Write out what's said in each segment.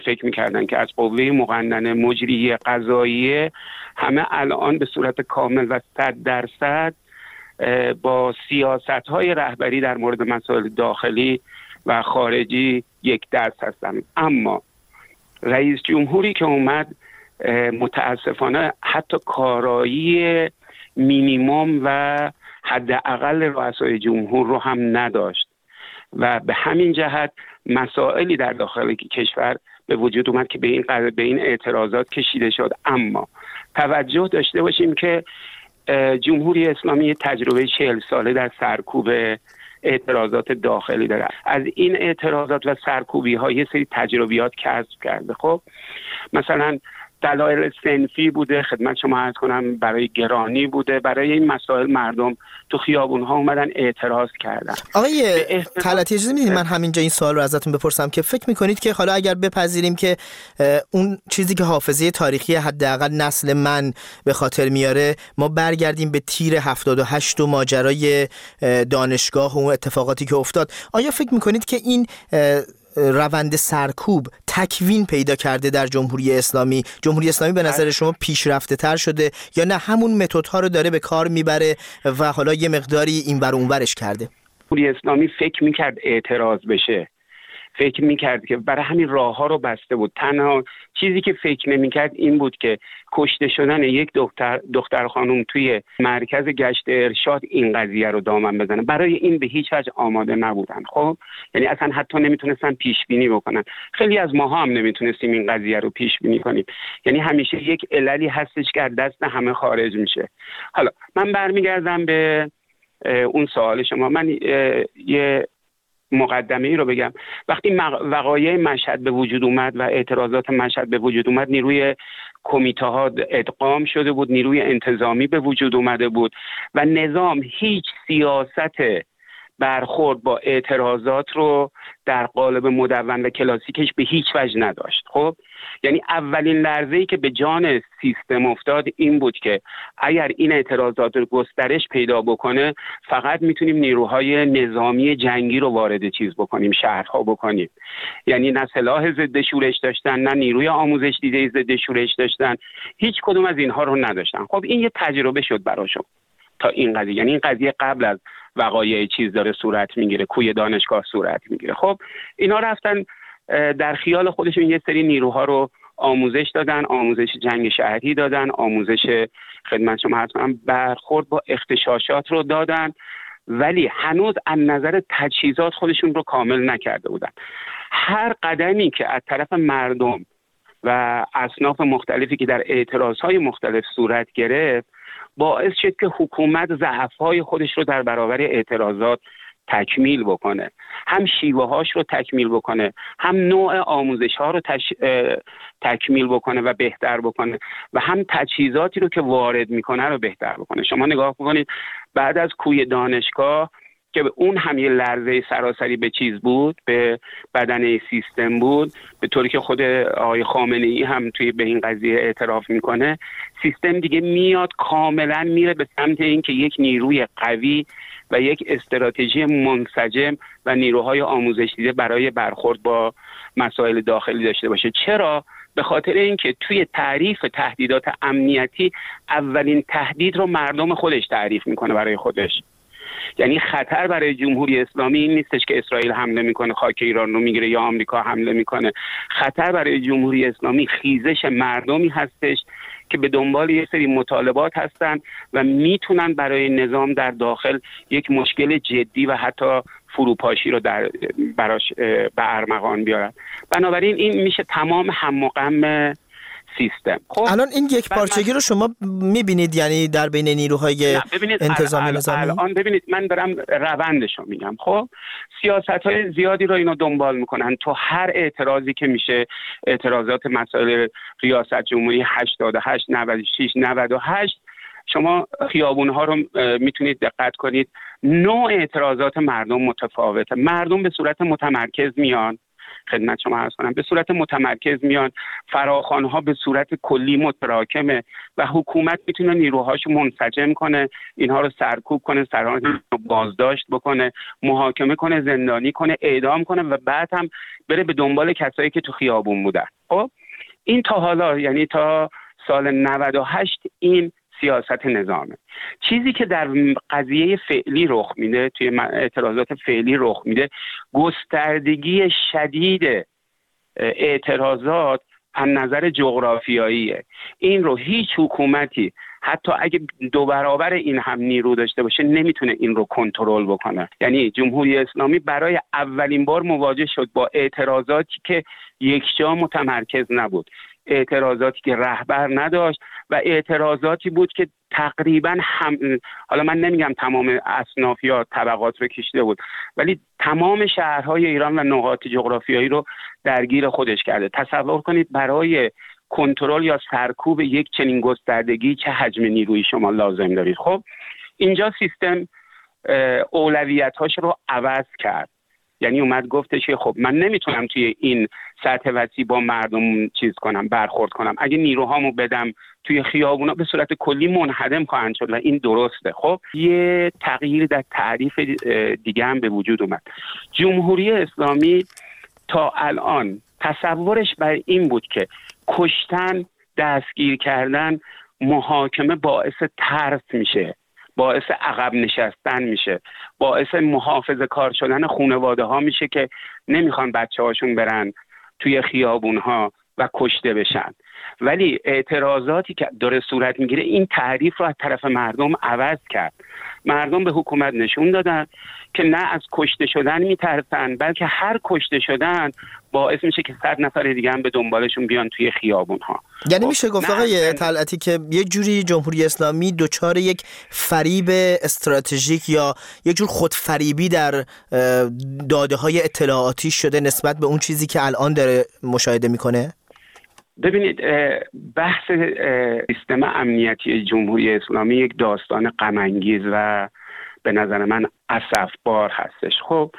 فکر میکردن که از قوه مقننه مجریه قضاییه همه الان به صورت کامل و 100% با سیاست‌های رهبری در مورد مسائل داخلی و خارجی یک دست هستن. اما رئیس جمهوری که اومد متاسفانه حتی کارایی مینیمم و حداقل رؤسای جمهور رو هم نداشت و به همین جهت مسائلی در داخل کشور به وجود اومد که به این اعتراضات کشیده شد. اما توجه داشته باشیم که جمهوری اسلامی تجربه 40 ساله در سرکوب اعتراضات داخلی داره. از این اعتراضات و سرکوبی ها یه سری تجربیات کسب کرده. خب مثلا دلایل صنفی بوده، خدمت شما عرض کنم، برای گرانی بوده، برای این مسائل مردم تو خیابون ها اومدن اعتراض کردن. آقای طلعتی اجازه میدید من همینجا این سوال رو ازتون بپرسم که فکر میکنید که حالا اگر بپذیریم که اون چیزی که حافظه تاریخی حداقل نسل من به خاطر میاره ما برگردیم به تیر 78 و ماجرای دانشگاه و اون اتفاقاتی که افتاد، آیا فکر میکنید که این روند سرکوب تکوین پیدا کرده در جمهوری اسلامی؟ جمهوری اسلامی به نظر شما پیشرفته تر شده یا نه همون متدها رو داره به کار میبره و حالا یه مقداری این ور اون ورش کرده؟ جمهوری اسلامی فکر میکرد اعتراض بشه، فکر میکرد که برای همین راه ها رو بسته بود. تنها چیزی که فکر نمیکرد این بود که کشته شدن یک دختر خانم توی مرکز گشت ارشاد این قضیه رو دامن بزنه. برای این به هیچ وجه آماده نبودن. خب یعنی اصلا حتی نمیتونستن پیش بینی بکنن. خیلی از ماها هم نمیتونستیم این قضیه رو پیش بینی کنیم. یعنی همیشه یک عللی هستش که دست همه خارج میشه. حالا من برمیگردم به اون سوال شما. من یه مقدمه‌ای رو بگم. وقتی وقایع مشهد به وجود اومد و اعتراضات مشهد به وجود اومد، نیروی کمیته ها ادغام شده بود، نیروی انتظامی به وجود اومده بود و نظام هیچ سیاست برخورد با اعتراضات رو در قالب مدون و کلاسیکش به هیچ وجه نداشت. خب یعنی اولین لرزه‌ای که به جان سیستم افتاد این بود که اگر این اعتراضات رو گسترش پیدا بکنه فقط میتونیم نیروهای نظامی جنگی رو وارد چیز بکنیم، شهرها بکنیم. یعنی نه سلاح ضد شورش داشتن، نه نیروی آموزش دیده ضد شورش داشتن، هیچ کدوم از اینها رو نداشتن. خب این یه تجربه شد براشون تا این قضیه. یعنی این قضیه قبل از وقایع چیز داره صورت میگیره، کوی دانشگاه صورت میگیره. خب اینا رفتن در خیال خودشون یه سری نیروها رو آموزش دادن، آموزش جنگ شهری دادن، آموزش خدمت شما حتما برخورد با اغتشاشات رو دادن، ولی هنوز از نظر تجهیزات خودشون رو کامل نکرده بودن. هر قدمی که از طرف مردم و اصناف مختلفی که در اعتراضهای مختلف صورت گرفت باعث شد که حکومت ضعف‌های خودش رو در برابر اعتراضات تکمیل بکنه، هم شیوه هاش رو تکمیل بکنه، هم نوع آموزش ها رو تکمیل بکنه و بهتر بکنه و هم تجهیزاتی رو که وارد میکنه رو بهتر بکنه. شما نگاه بکنید بعد از کوی دانشگاه که به اون هم یه لرزه سراسری به چیز بود، به بدنه سیستم بود، به طوری که خود آقای خامنه‌ای هم توی به این قضیه اعتراف میکنه، سیستم دیگه میاد کاملا میره به سمت این که یک نیروی قوی و یک استراتژی منسجم و نیروهای آموزش دیده برای برخورد با مسائل داخلی داشته باشه. چرا؟ به خاطر اینکه توی تعریف تهدیدات امنیتی اولین تهدید رو مردم خودش تعریف میکنه برای خودش. یعنی خطر برای جمهوری اسلامی این نیستش که اسرائیل حمله میکنه خاک ایران رو میگیره یا آمریکا حمله میکنه. خطر برای جمهوری اسلامی خیزش مردمی هستش که به دنبال یک سری مطالبات هستن و میتونن برای نظام در داخل یک مشکل جدی و حتی فروپاشی رو براش به ارمغان بیارن. بنابراین این میشه تمام هم و غم سیستم. خب الان این یک پارچگی رو شما میبینید یعنی در بین نیروهای انتظامی نظامی؟ الان ببینید من دارم روندش رو میگم. خب سیاست‌های زیادی رو اینا دنبال میکنن. تو هر اعتراضی که میشه، اعتراضات مسائل ریاست جمهوری 88 96 98، شما خیابون‌ها رو میتونید دقت کنید، نوع اعتراضات مردم متفاوته. مردم به صورت متمرکز میان خدمت شما عرض کنم، به صورت متمرکز میان، فراخوان‌ها به صورت کلی متراکمه و حکومت میتونه نیروهاشو منسجم کنه، اینها رو سرکوب کنه، سران رو بازداشت بکنه، محاکمه کنه، زندانی کنه، اعدام کنه و بعد هم بره به دنبال کسایی که تو خیابون بودن. خب این تا حالا، یعنی تا سال 98 این سیاست نظامه. چیزی که در قضیه فعلی رخ میده، توی اعتراضات فعلی رخ میده، گستردگی شدید اعتراضات از نظر جغرافیاییه. این رو هیچ حکومتی حتی اگه 2 برابر این هم نیرو داشته باشه نمیتونه این رو کنترل بکنه. یعنی جمهوری اسلامی برای اولین بار مواجه شد با اعتراضاتی که یکجا متمرکز نبود، اعتراضاتی که رهبر نداشت و اعتراضاتی بود که تقریبا حالا من نمیگم تمام اصناف یا طبقات رو کشیده بود، ولی تمام شهرهای ایران و نقاط جغرافیایی رو درگیر خودش کرده. تصور کنید برای کنترل یا سرکوب یک چنین گستردگی چه حجم نیرویی شما لازم دارید. خب اینجا سیستم اولویت‌هاش رو عوض کرد، یعنی اومد گفتش که خب من نمیتونم توی این سطح وسیع با مردم برخورد کنم، اگه نیروهامو بدم توی خیابونا به صورت کلی منهدم خواهند شد و این درسته. خب یه تغییر در تعریف دیگه هم به وجود اومد. جمهوری اسلامی تا الان تصورش بر این بود که کشتن، دستگیر کردن، محاکمه باعث ترس میشه، باعث عقب نشستن میشه، باعث محافظه کار شدن خانواده ها میشه که نمیخوان بچه هاشون برن توی خیابون ها و کشته بشن. ولی اعتراضاتی که داره صورت میگیره این تعریف رو از طرف مردم عوض کرد. مردم به حکومت نشون دادن که نه از کشته شدن میترسن، بلکه هر کشته شدن باعث میشه که 100 نفر دیگه هم به دنبالشون بیان توی خیابون ها. یعنی میشه گفت آقای طلعتی که یه جوری جمهوری اسلامی دچار یک فریب استراتژیک یا یک جور خودفریبی در داده های اطلاعاتی شده نسبت به اون چیزی که الان داره مشاهده میکنه؟ ببینید، بحث سیستم امنیتی جمهوری اسلامی یک داستان غم انگیز و به نظر من اسفبار هستش. خب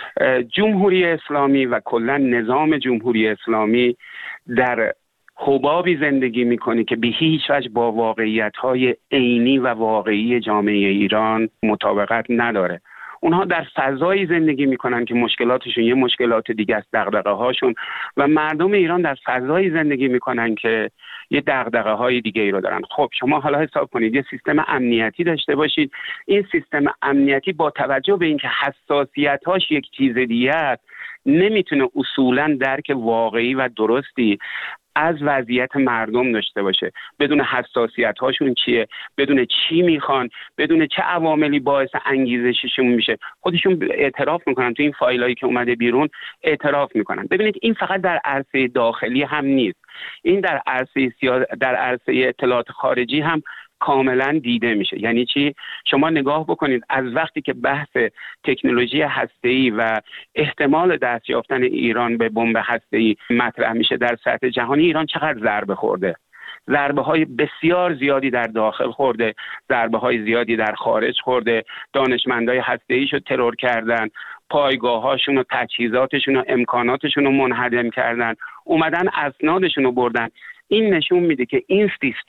جمهوری اسلامی و کلا نظام جمهوری اسلامی در حبابی زندگی میکنه که به هیچ وجه با واقعیت‌های عینی و واقعی جامعه ایران مطابقت نداره. اونها در فضایی زندگی میکنن که مشکلاتشون یه مشکلات دیگه است، دغدغه‌هاشون، و مردم ایران در فضایی زندگی میکنن که یه دغدغه‌های دیگه ای رو دارن. خب شما حالا حساب کنید یه سیستم امنیتی داشته باشید، این سیستم امنیتی با توجه به اینکه حساسیت‌هاش یک چیز دیگه است نمیتونه اصولاً درک واقعی و درستی از وضعیت مردم داشته باشه، بدون حساسیت هاشون چیه، بدون چی میخوان، بدون چه عواملی باعث انگیزششون میشه. خودشون اعتراف میکنن، تو این فایلایی که اومده بیرون اعتراف میکنن. ببینید این فقط در عرصه داخلی هم نیست، این در عرصه اطلاعات خارجی هم کاملا دیده میشه. یعنی چی؟ شما نگاه بکنید از وقتی که بحث تکنولوژی هسته‌ای و احتمال دست یافتن ایران به بمب هسته‌ای مطرح میشه در سطح جهانی، ایران چقدر ضربه خورده. ضربه های بسیار زیادی در داخل خورده، ضربه های زیادی در خارج خورده، دانشمندای هسته‌ایشو ترور کردن، پایگاه‌هاشون و تجهیزاتشون و امکاناتشون رو منهدم کردن، اومدن اسنادشون رو بردن. این نشون میده که این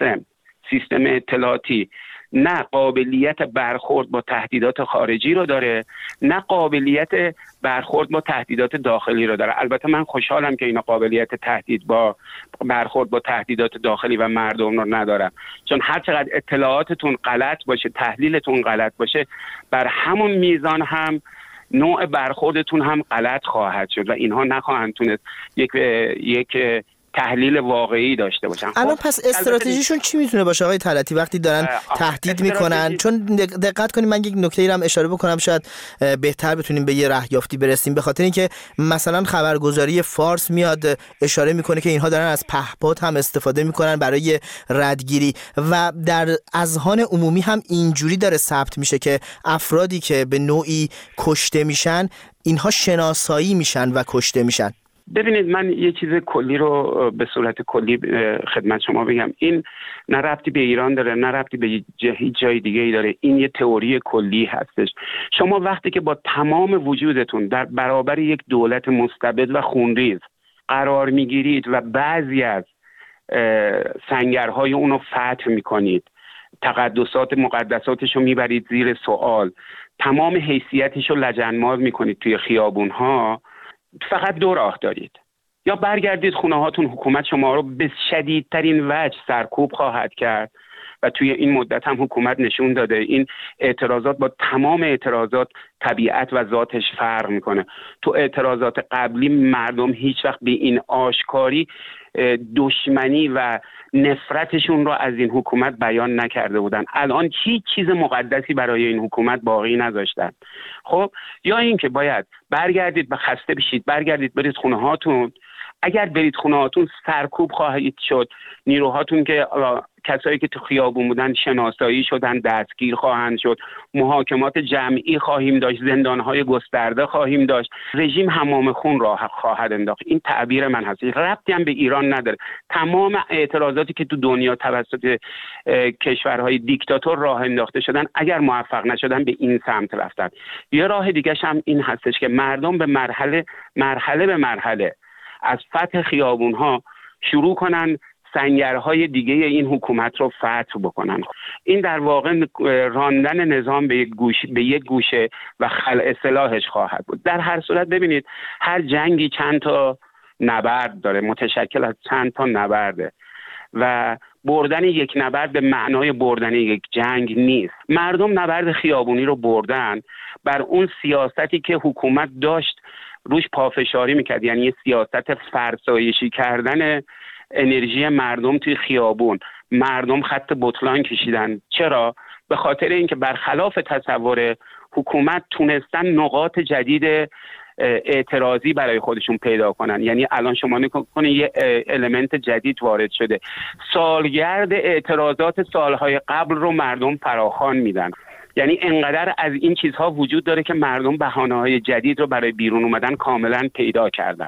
سیستم اطلاعاتی نه قابلیت برخورد با تهدیدات خارجی رو داره، نه قابلیت برخورد با تهدیدات داخلی رو داره. البته من خوشحالم که اینا قابلیت برخورد با تهدیدات داخلی و مردم رو ندارن، چون هر چقدر اطلاعاتتون غلط باشه، تحلیلتون غلط باشه، بر همون میزان هم نوع برخوردتون هم غلط خواهد شد و اینها نخواهند تونست یک تحلیل واقعی داشته باشن. الان پس استراتژیشون چی میتونه باشه آقای طلعتی وقتی دارن تهدید میکنن؟ چون دقت کنیم، من یک نکته ای رو هم اشاره بکنم شاید بهتر بتونیم به یه رهیافتی برسیم، به خاطر اینکه مثلا خبرگزاری فارس میاد اشاره میکنه که اینها دارن از پهپاد هم استفاده میکنن برای ردگیری و در اذهان عمومی هم اینجوری داره ثبت میشه که افرادی که به نوعی کشته میشن اینها شناسایی میشن و کشته میشن. ببینید من یه چیز کلی رو به صورت کلی خدمت شما بگم. این نه ربطی به ایران داره، نه ربطی به هیچ جای دیگه ای داره. این یه تئوری کلی هستش. شما وقتی که با تمام وجودتون در برابر یک دولت مستبد و خونریز قرار میگیرید و بعضی از سنگرهای اونو فتح میکنید، تقدسات مقدساتش رو میبرید زیر سوال، تمام حیثیتش رو لجنماز میکنید توی خیابونها، فقط دو راه دارید: یا برگردید خونه هاتون، حکومت شما رو به شدیدترین وجه سرکوب خواهد کرد و توی این مدت هم حکومت نشون داده این اعتراضات با تمام اعتراضات طبیعت و ذاتش فرق میکنه. تو اعتراضات قبلی مردم هیچ وقت به این آشکاری دشمنی و نفرتشون رو از این حکومت بیان نکرده بودن. الان هیچ چیز مقدسی برای این حکومت باقی نذاشتن. خب یا این که باید برگردید و خسته بشید، برگردید برید خونه هاتون. اگر برید خونه هاتون سرکوب خواهید شد، نیروهاتون که کسایی که تو خیابون بودن شناسایی شدن، دستگیر خواهند شد، محاکمات جمعی خواهیم داشت، زندانهای گسترده خواهیم داشت، رژیم حمام خون راه خواهد انداخت. این تعبیر من هست، ربطی هم به ایران نداره. تمام اعتراضاتی که تو دنیا توسط کشورهای دیکتاتور راه انداخته شدن اگر موفق نشدن به این سمت رفتن. یه راه دیگه هم این هستش که مردم به مرحله به مرحله از فتح خیابونها شروع کنن سنگرهای دیگه این حکومت رو فتح بکنن. این در واقع راندن نظام به یک گوشه و خلع سلاحش خواهد بود. در هر صورت ببینید هر جنگی چند تا نبرد داره، متشکل از چند تا نبرده و بردن یک نبرد به معنای بردن یک جنگ نیست. مردم نبرد خیابونی رو بردن بر اون سیاستی که حکومت داشت روش پافشاری میکرد، یعنی یه سیاست فرسایشی کردن انرژی مردم توی خیابون. مردم خط بطلان کشیدن. چرا؟ به خاطر اینکه برخلاف تصور حکومت تونستن نقاط جدید اعتراضی برای خودشون پیدا کنن. یعنی الان شما نگاه کنید یه المنت جدید وارد شده، سالگرد اعتراضات سالهای قبل رو مردم فراخوان میدن. یعنی انقدر از این چیزها وجود داره که مردم بهانه‌های جدید رو برای بیرون اومدن کاملا پیدا کردن.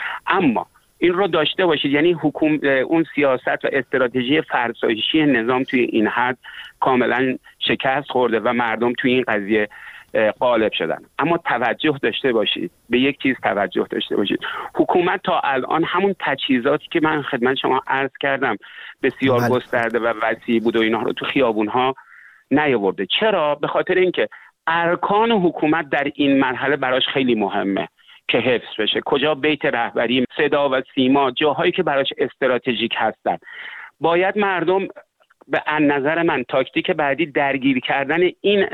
اما این رو داشته باشید، یعنی اون سیاست و استراتژی فرسایشی نظام توی این حد کاملا شکست خورده و مردم توی این قضیه غالب شدن. اما توجه داشته باشید، به یک چیز توجه داشته باشید: حکومت تا الان همون تجهیزاتی که من خدمت شما عرض کردم بسیار گسترده و وسیع بود و اینها رو تو خیابونها نیاورده. چرا؟ به خاطر اینکه ارکان حکومت در این مرحله براش خیلی مهمه که حفظ بشه. کجا بیت رهبری، صدا و سیما، جاهایی که براش استراتژیک هستن. باید مردم به نظر من تاکتیک بعدی درگیر کردن این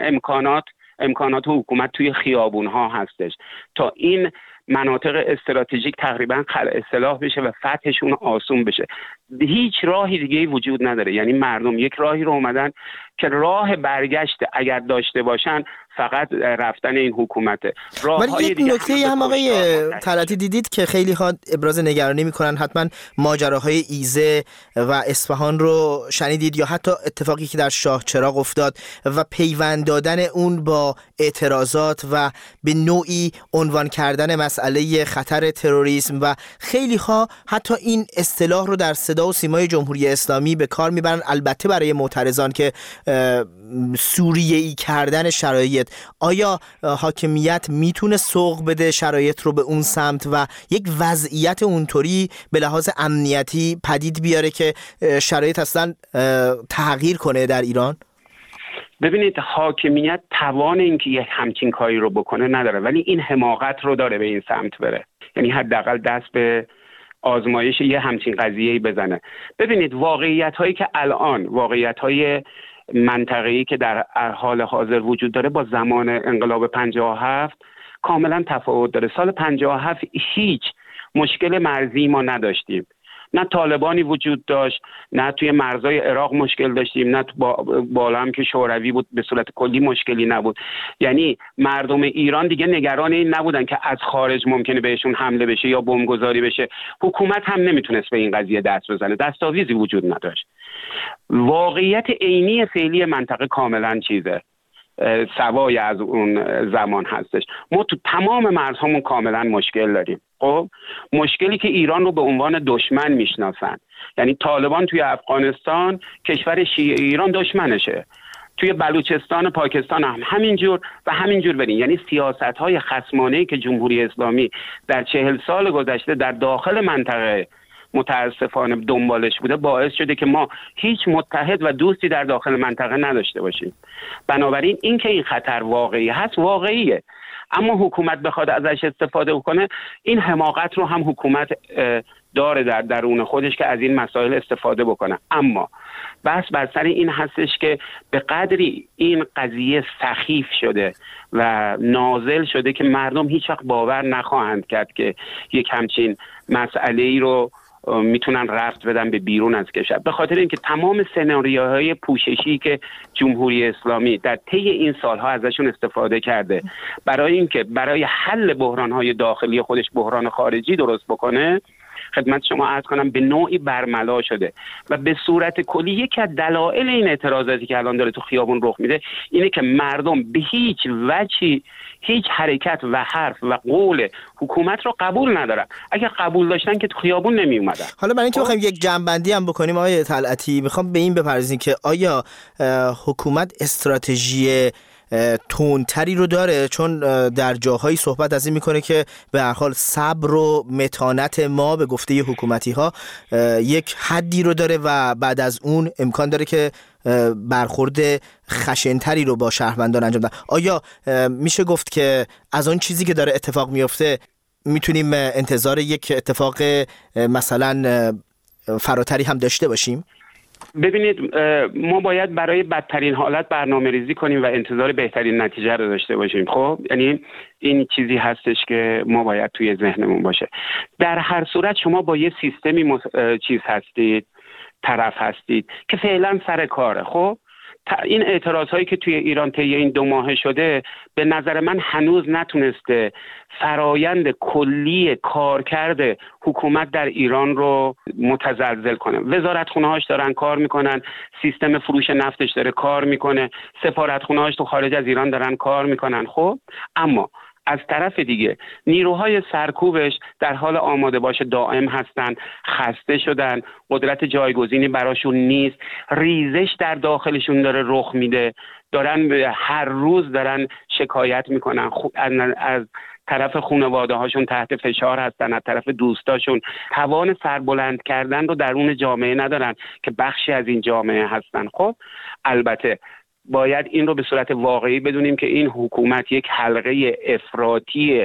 امکانات حکومت توی خیابونها هستش تا این مناطق استراتژیک تقریبا خلع سلاح بشه و فتحشون آسون بشه. هیچ راهی دیگه وجود نداره. یعنی مردم یک راهی رو اومدن که راه برگشت اگر داشته باشن فقط رفتن این حکومته. ولی یک نکته هم آقای طلعتی دیدید که خیلی ها ابراز نگرانی میکنن، حتما ماجراهای ایزه و اصفهان رو شنیدید یا حتی اتفاقی که در شاهچراغ افتاد و پیوند دادن اون با اعتراضات و به نوعی عنوان کردن مسئله خطر تروریسم و خیلی ها حتی این اصطلاح رو در صدا و سیمای جمهوری اسلامی به کار میبرن، البته برای معترضان، که سوریه‌ای کردن شرایط. آیا حاکمیت میتونه سوق بده شرایط رو به اون سمت و یک وضعیت اونطوری به لحاظ امنیتی پدید بیاره که شرایط اصلا تغییر کنه در ایران؟ ببینید حاکمیت توان اینکه یه همچین کاری رو بکنه نداره، ولی این حماقت رو داره به این سمت بره. یعنی حداقل دست به آزمایش یه همچین قضیه‌ای بزنه. ببینید واقعیت‌هایی که الان واقعیت‌های منطقه‌ای که در حال حاضر وجود داره با زمان انقلاب 57 کاملا تفاوت داره. سال 57 هیچ مشکل مرزی ما نداشتیم. نه طالبانی وجود داشت، نه توی مرزهای عراق مشکل داشتیم، نه بالا هم که شوروی بود به صورت کلی مشکلی نبود. یعنی مردم ایران دیگه نگران این نبودن که از خارج ممکنه بهشون حمله بشه یا بمبگذاری بشه. حکومت هم نمیتونست به این قضیه دست بزنه، دستاویزی وجود نداشت. واقعیت عینی فعلی منطقه کاملا چیزه، سوای از اون زمان هستش. ما تو تمام مرزهامون کاملا مشکل داریم. خب مشکلی که ایران رو به عنوان دشمن میشناسن، یعنی طالبان توی افغانستان کشور شیعه ایران دشمنشه، توی بلوچستان پاکستان هم همینجور و همینجور برین. یعنی سیاست‌های خصمانه‌ای که جمهوری اسلامی در 40 سال گذشته در داخل منطقه متاسفانه دنبالش بوده باعث شده که ما هیچ متحد و دوستی در داخل منطقه نداشته باشیم. بنابراین این که این خطر واقعی هست واقعیه، اما حکومت بخواد ازش استفاده کنه، این حماقت رو هم حکومت داره در درون خودش که از این مسائل استفاده بکنه. اما بس بر سر این هستش که به قدری این قضیه سخیف شده و نازل شده که مردم هیچ وقت باور نخواهند کرد که یک همچین مسئله‌ای رو میتونن رفت بدن به بیرون از کشور، به خاطر اینکه تمام سناریوهای پوششی که جمهوری اسلامی در طی این سالها ازشون استفاده کرده برای اینکه برای حل بحرانهای داخلی خودش بحران خارجی درست بکنه، خدمت شما عرض کنم به نوعی برملا شده. و به صورت کلی یکی از دلایل این اعتراضاتی که الان داره تو خیابون رخ میده اینه که مردم به هیچ وجهی هیچ حرکت و حرف و قول حکومت رو قبول ندارن. اگر قبول داشتن که تو خیابون نمی اومدن. حالا برای اینکه بخوایم یک جنبندی هم بکنیم آقای طلعتی، میخوام به این بپردازیم که آیا حکومت استراتژی تندتری رو داره؟ چون در جاهایی صحبت از این میکنه که به هر حال صبر و متانت ما به گفته حکومتی ها یک حدی رو داره و بعد از اون امکان داره که برخورد خشنتری رو با شهروندان انجام ده. آیا میشه گفت که از اون چیزی که داره اتفاق میفته میتونیم انتظار یک اتفاق مثلا فراتری هم داشته باشیم؟ ببینید، ما باید برای بدترین حالت برنامه ریزی کنیم و انتظار بهترین نتیجه رو داشته باشیم. خب یعنی این چیزی هستش که ما باید توی ذهنمون باشه. در هر صورت شما با یه سیستمی چیز هستید، طرف هستید که فعلا سر کاره. خب این اعتراض هایی که توی ایران طی این 2 ماه شده به نظر من هنوز نتونسته فرایند کلی کارکرد حکومت در ایران رو متزلزل کنه. وزارتخونه‌هاش دارن کار میکنن، سیستم فروش نفتش داره کار میکنه، سفارتخونه‌هاش تو خارج از ایران دارن کار میکنن. خب اما از طرف دیگه نیروهای سرکوبش در حال آماده باش دائم هستن، خسته شدن، قدرت جایگزینی براشون نیست، ریزش در داخلشون داره رخ میده، دارن هر روز دارن شکایت میکنن، از طرف خانواده هاشون تحت فشار هستن، از طرف دوستاشون توان سربلند کردن رو درون جامعه ندارن که بخشی از این جامعه هستن. خب البته باید این رو به صورت واقعی بدونیم که این حکومت یک حلقه افراطی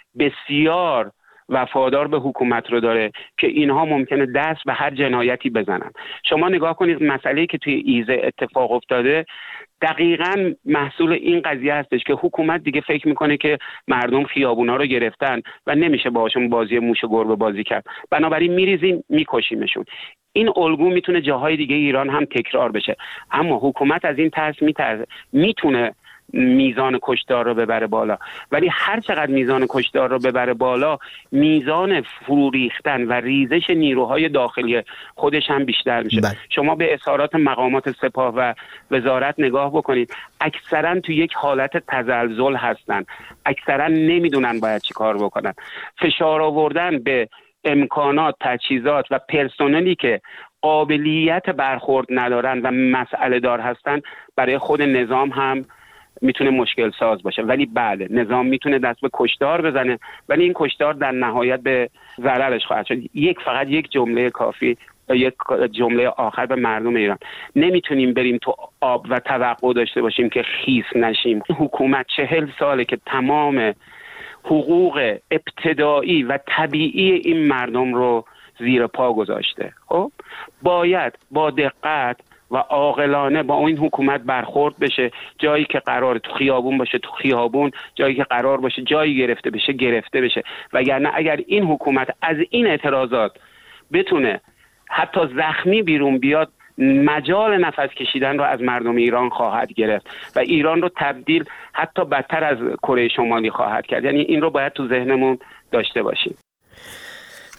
بسیار وفادار به حکومت رو داره که اینها ممکنه دست به هر جنایتی بزنن. شما نگاه کنید مسئله‌ای که توی ایزه اتفاق افتاده دقیقاً محصول این قضیه هستش که حکومت دیگه فکر میکنه که مردم خیابونا رو گرفتن و نمیشه باهاشون بازی موش و گربه بازی کرد، بنابراین میریزیم میکشیمشون. این الگو میتونه جاهای دیگه ایران هم تکرار بشه، اما حکومت از این ترس میتونه میزان کشتار رو ببره بالا، ولی هر چقدر میزان کشتار رو ببره بالا میزان فرو ریختن و ریزش نیروهای داخلی خودش هم بیشتر میشه. شما به اظهارات مقامات سپاه و وزارت نگاه بکنید، اکثرا تو یک حالت تزلزل هستن، اکثرا نمیدونن باید چی کار بکنن. فشار آوردن به امکانات، تجهیزات و پرسنلی که قابلیت برخورد ندارن و مسئله دار هستن برای خود نظام هم میتونه مشکل ساز باشه. ولی بله، نظام میتونه دست به کشتار بزنه، ولی این کشتار در نهایت به ضررش خواهد شد. فقط یک جمله کافی، یک جمله آخر به مردم ایران: نمیتونیم بریم تو آب و توقع داشته باشیم که خیس نشیم. حکومت 40 ساله که تمام حقوق ابتدایی و طبیعی این مردم رو زیر پا گذاشته. خب باید با دقت و عاقلانه با این حکومت برخورد بشه. جایی که قرار تو خیابون باشه تو خیابون، جایی که قرار باشه جایی گرفته بشه گرفته بشه. وگرنه اگر این حکومت از این اعتراضات بتونه حتی زخمی بیرون بیاد، مجال نفس کشیدن رو از مردم ایران خواهد گرفت و ایران رو تبدیل حتی بدتر از کره شمالی خواهد کرد. یعنی این رو باید تو ذهنمون داشته باشیم.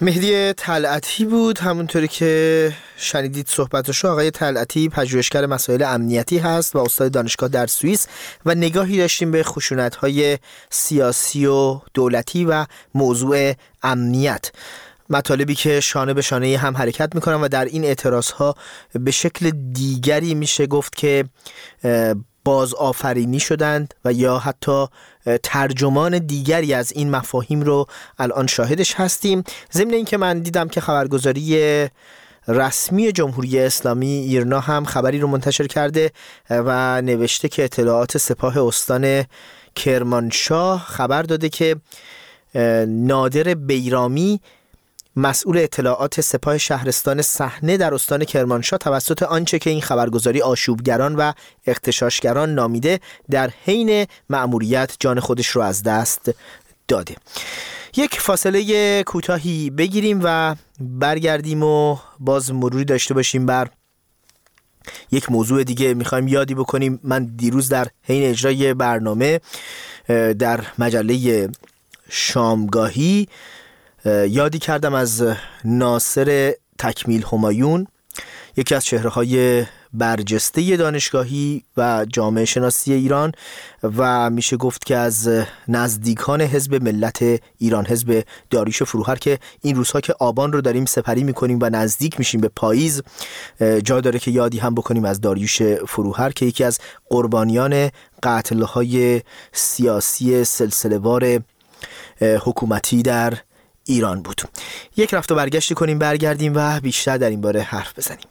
مهدی طلعتی بود. همونطوری که شنیدید صحبتشو، آقای طلعتی پژوهشگر مسائل امنیتی هست و استاد دانشگاه در سوئیس و نگاهی داشتیم به خشونت‌های سیاسی و دولتی و موضوع امنیت، مطالبی که شانه به شانه هم حرکت میکنن و در این اعتراضها به شکل دیگری میشه گفت که بازآفرینی شدند و یا حتی ترجمان دیگری از این مفاهیم رو الان شاهدش هستیم. ضمن این که من دیدم که خبرگزاری رسمی جمهوری اسلامی ایرنا هم خبری رو منتشر کرده و نوشته که اطلاعات سپاه استان کرمانشاه خبر داده که نادر بیرامی، مسئول اطلاعات سپاه شهرستان صحنه در استان کرمانشاه، توسط آنچه که این خبرگزاری آشوبگران و اغتشاشگران نامیده در حین مأموریت جان خودش رو از دست داده. یک فاصله کوتاهی بگیریم و برگردیم و باز مروری داشته باشیم بر یک موضوع دیگه. میخوایم یادی بکنیم، من دیروز در حین اجرای برنامه در مجله شامگاهی یادی کردم از ناصر تکمیل همایون، یکی از چهره‌های برجسته دانشگاهی و جامعه شناسی ایران و میشه گفت که از نزدیکان حزب ملت ایران، حزب داریوش فروهر، که این روزها که آبان رو داریم سپری میکنیم و نزدیک میشیم به پاییز، جا داره که یادی هم بکنیم از داریوش فروهر که یکی از قربانیان قتل‌های سیاسی سلسله‌وار حکومتی در ایران بود. یک رفت و برگشتی کنیم، برگردیم و بیشتر در این باره حرف بزنیم.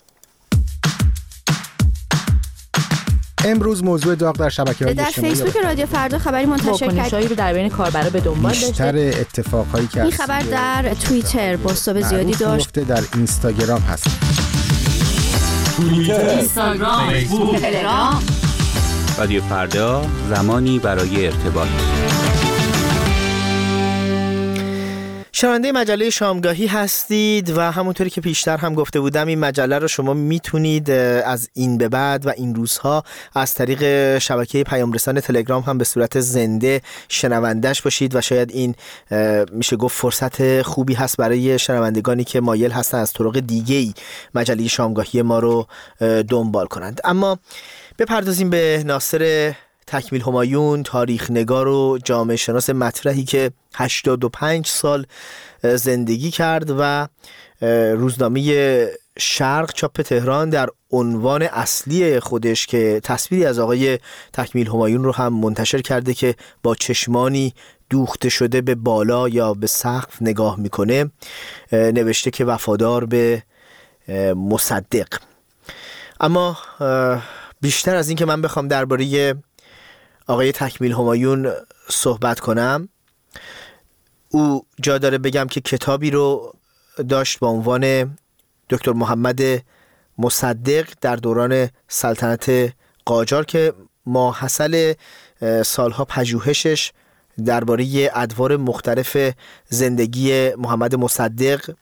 امروز موضوع داغ در شبکه‌های اجتماعی در فیسبوک رادیو فردا خبری منتشر کرد رو در بین کاربرا به دنبال داشته. بیشتر اتفاقایی که این خبر در توییتر بازتاب زیادی داشت. در اینستاگرام هست. توییتر، اینستاگرام، فیسبوک، تلگرام. رادیو فردا، زمانی برای ارتباط. شنونده مجله شامگاهی هستید و همونطوری که پیشتر هم گفته بودم این مجله رو شما میتونید از این به بعد و این روزها از طریق شبکه پیام رسان تلگرام هم به صورت زنده شنوندش باشید و شاید این میشه گفت فرصت خوبی هست برای شنوندگانی که مایل هستن از طرق دیگه‌ای مجله شامگاهی ما رو دنبال کنند. اما بپردازیم به ناصر تکمیل همایون، تاریخ نگار و جامعه شناس مطرحی که 85 سال زندگی کرد و روزنامه شرق چاپ تهران در عنوان اصلی خودش که تصویری از آقای تکمیل همایون رو هم منتشر کرده که با چشمانی دوخته شده به بالا یا به سقف نگاه میکنه، نوشته که وفادار به مصدق. اما بیشتر از این که من بخوام درباره آقای تکمیل همایون صحبت کنم، او جا داره بگم که کتابی رو داشت با عنوان دکتر محمد مصدق در دوران سلطنت قاجار که ماحصل سالها پژوهشش درباره ادوار مختلف زندگی محمد مصدق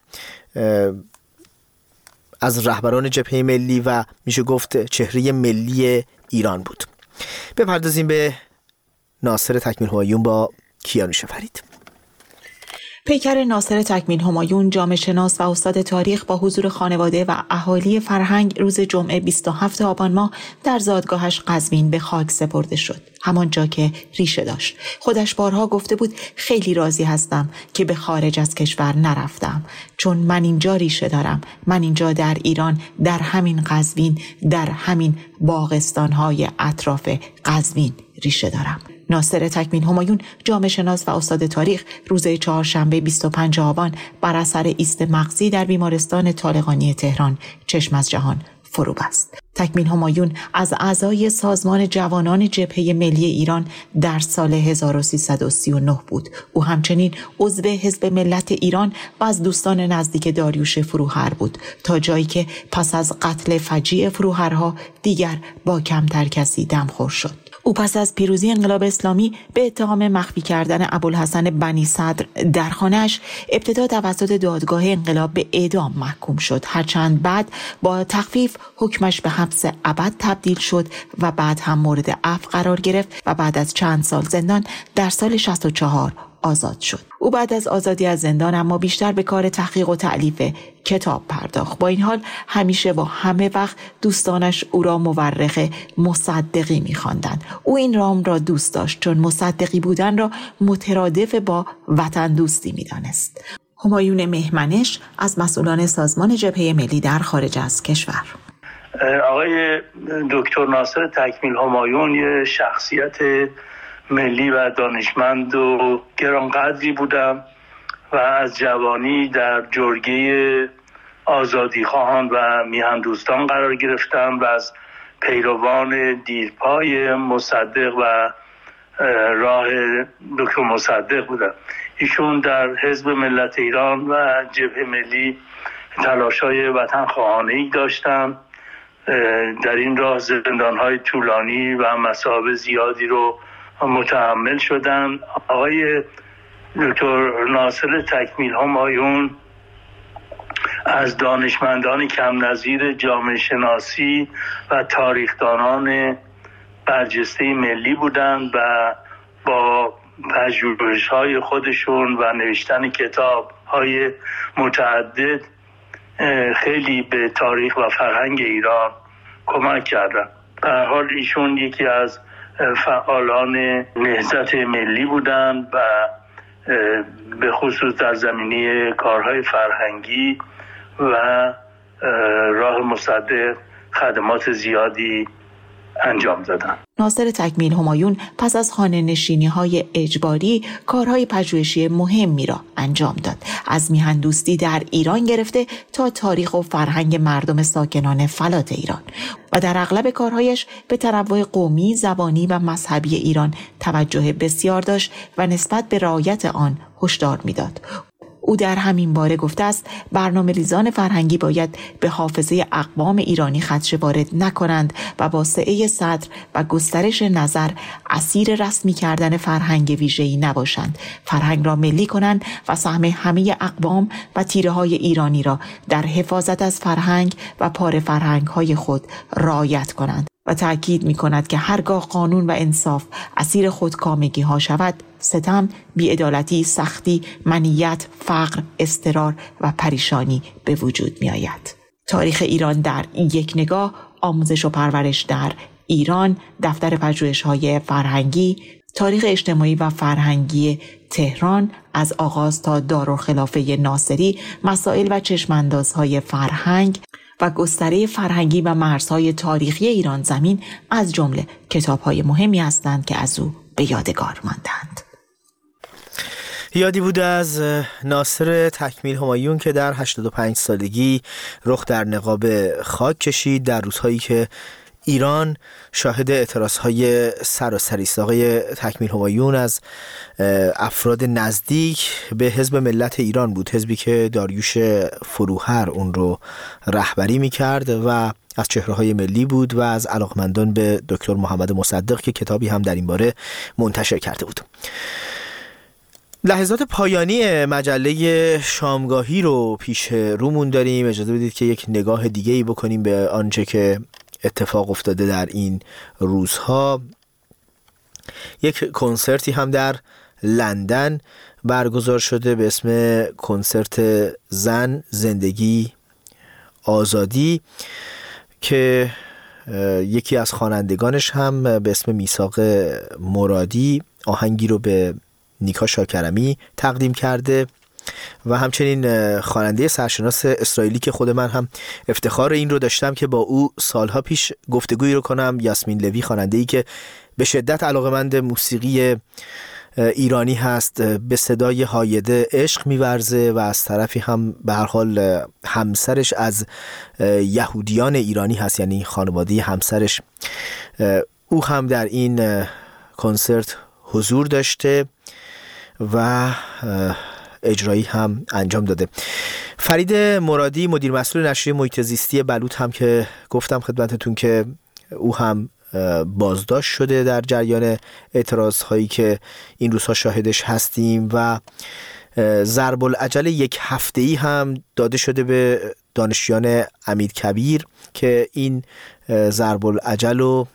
از رهبران جبهه ملی و میشه گفت چهره ملی ایران بود. بپردازیم به ناصر تکمیل همایون با کیانوش فرید. پیکر ناصر تکمیل همایون، جامعه شناس و استاد تاریخ، با حضور خانواده و اهالی فرهنگ روز جمعه 27 آبان ماه در زادگاهش قزوین به خاک سپرده شد. همان جا که ریشه داشت. خودش بارها گفته بود خیلی راضی هستم که به خارج از کشور نرفتم، چون من اینجا ریشه دارم. من اینجا در ایران، در همین قزوین، در همین باغستان‌های اطراف قزوین ریشه دارم. ناصر تکمیل همایون، جامعه شناس و استاد تاریخ، روز چهارشنبه 25 آبان بر اثر ایست مغزی در بیمارستان طالقانی تهران چشم از جهان فرو بست. تکمیل همایون از اعضای سازمان جوانان جبهه ملی ایران در سال 1339 بود. او همچنین عضو حزب ملت ایران و از دوستان نزدیک داریوش فروهر بود، تا جایی که پس از قتل فجیع فروهرها دیگر با کمتر کسی دمخور شد. او پس از پیروزی انقلاب اسلامی به اتهام مخفی کردن ابوالحسن بنی صدر در خانه‌اش ابتدا توسط دادگاه انقلاب به اعدام محکوم شد، هرچند بعد با تخفیف حکمش به حبس ابد تبدیل شد و بعد هم مورد عفو قرار گرفت و بعد از چند سال زندان در سال 64 آزاد شد. او بعد از آزادی از زندان اما بیشتر به کار تحقیق و تألیف کتاب پرداخت. با این حال همیشه و همه وقت دوستانش او را مورخ مصدقی می‌خواندند. او این رام را دوست داشت چون مصدقی بودن را مترادف با وطن دوستی می‌دانست. همایون مهمنش از مسئولان سازمان جبهه ملی در خارج از کشور. آقای دکتر ناصر تکمیل همایون یه شخصیت ملی و دانشمند و گرانقدری بودم و از جوانی در جرگه آزادیخواهان و میهندوستان قرار گرفتم و از پیروان دیرپای مصدق و راه دکتر مصدق بودم. ایشون در حزب ملت ایران و جبهه ملی تلاش‌های وطن خواهانه‌ای داشتن. در این راه زندان‌های طولانی و مصائب زیادی رو متحمل شدن. آقای دکتر ناصر تکمیل همایون از دانشمندان کم نظیر جامعه شناسی و تاریخدانان برجسته ملی بودند و با پژوهش‌های خودشون و نوشتن کتاب‌های متعدد خیلی به تاریخ و فرهنگ ایران کمک کردند. به هر حال ایشون یکی از فعالان نهضت ملی بودند و به خصوص در زمینه کارهای فرهنگی و راه مصدق خدمات زیادی انجام دادن. ناصر تکمیل همایون پس از خانه نشینی‌های اجباری کارهای پژوهشی مهمی را انجام داد. از میهندوستی در ایران گرفته تا تاریخ و فرهنگ مردم ساکنان فلات ایران و در اغلب کارهایش به تنوع قومی، زبانی و مذهبی ایران توجه بسیار داشت و نسبت به رعایت آن هشدار می‌داد. او در همین باره گفته است برنامه‌ریزان فرهنگی باید به حافظه اقوام ایرانی خدشه وارد نکنند و با سعه صدر و گسترش نظر اسیر رسمی کردن فرهنگ ویژه‌ای نباشند. فرهنگ را ملی کنند و سهم همه اقوام و تیره‌های ایرانی را در حفاظت از فرهنگ و پاره فرهنگ‌های خود رعایت کنند. و تأکید می‌کند که هرگاه قانون و انصاف اسیر خودکامگی‌ها شود، ستم، بی‌عدالتی، سختی، منیت، فقر، اضطرار و پریشانی به وجود می‌آید. تاریخ ایران در یک نگاه، آموزش و پرورش در ایران، دفتر پژوهش‌های فرهنگی، تاریخ اجتماعی و فرهنگی تهران از آغاز تا دارالخلافه ناصری، مسائل و چشم‌اندازهای فرهنگ و گستره فرهنگی و مرزهای تاریخی ایران زمین از جمله کتاب‌های مهمی هستند که از او به یادگار ماندند. یادی بود از ناصر تکمیل همایون که در 85 سالگی رخ در نقاب خاک کشید در روزهایی که ایران شاهد اعتراضهای سراسری است. آقای تکمیل همایون از افراد نزدیک به حزب ملت ایران بود، حزبی که داریوش فروهر اون رو رهبری می‌کرد و از چهره‌های ملی بود و از علاقمندان به دکتر محمد مصدق که کتابی هم در این باره منتشر کرده بود. لحظات پایانی مجله شامگاهی رو پیش رومون داریم. اجازه بدید که یک نگاه دیگه‌ای بکنیم به آنچه که اتفاق افتاده در این روزها. یک کنسرتی هم در لندن برگزار شده به اسم کنسرت زن، زندگی، آزادی که یکی از خوانندگانش هم به اسم میثاق مرادی آهنگی رو به نیکا شاکرمی تقدیم کرده و همچنین خواننده سرشناس اسرائیلی که خود من هم افتخار این رو داشتم که با او سالها پیش گفتگویی رو کنم، یاسمین لوی، خواننده‌ای که به شدت علاقه‌مند موسیقی ایرانی هست، به صدای هایده عشق می‌ورزه و از طرفی هم به هر حال همسرش از یهودیان ایرانی هست، یعنی خانواده همسرش. او هم در این کنسرت حضور داشته و اجرایی هم انجام داده. فرید مرادی، مدیر مسئول نشریه محیط زیستی بلوط، هم که گفتم خدمتتون که او هم بازداشت شده در جریان اعتراض هایی که این روزها شاهدش هستیم و ضرب العجل یک هفته‌ای هم داده شده به دانشجویان امیرکبیر که این ضرب العجل رو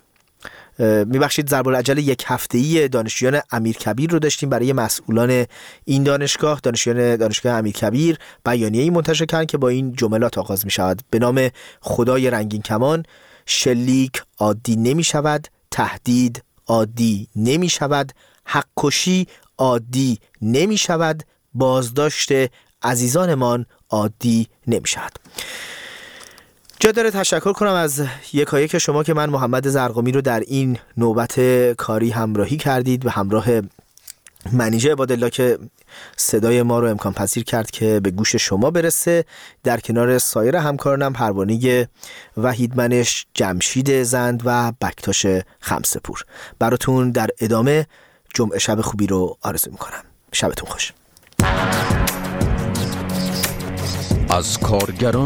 میبخشید ضرب العجل 1 هفته‌ای دانشجویان امیرکبیر رو داشتیم. برای مسئولان این دانشگاه، دانشگاه امیرکبیر بیانیه‌ای منتشر کردن که با این جملات آغاز می‌شود: به نام خدای رنگین کمان، شلیک عادی نمی‌شود، تهدید عادی نمی‌شود، حق کشی عادی نمی‌شود، بازداشت عزیزانمان عادی نمی‌شود. جا داره تشکر کنم از یکایک شما که من محمد زرقامی رو در این نوبت کاری همراهی کردید، به همراه منیژه عبادالله که صدای ما رو امکان پذیر کرد که به گوش شما برسه. در کنار سایر همکارانم پروانه وحیدمنش، جمشید زند و بکتاش خمسه‌پور. براتون در ادامه جمعه شب خوبی رو آرزو میکنم. شبتون خوش. از کارگران